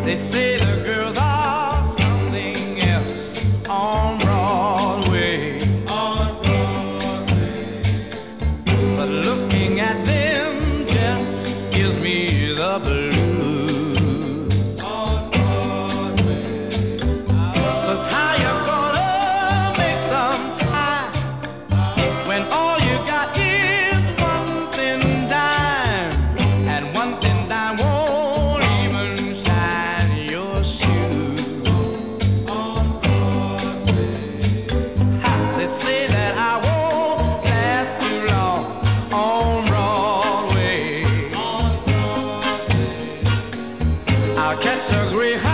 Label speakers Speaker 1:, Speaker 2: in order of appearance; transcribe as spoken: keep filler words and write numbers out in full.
Speaker 1: They say the girls are something else on Broadway. On Broadway. But looking at them just gives me the blues. On Broadway. 'Cause how you gonna make some time when all you got is one thin dime, and one thin dime won't even shine your shoes. On Broadway. They say that I won't last too long on Broadway. On Broadway. I'll catch a Greyhound